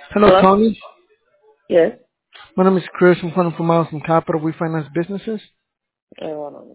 Hello, Hello? Tony. Yes. My name is Chris. I'm calling from Miles and Capital. We finance businesses. Hold on.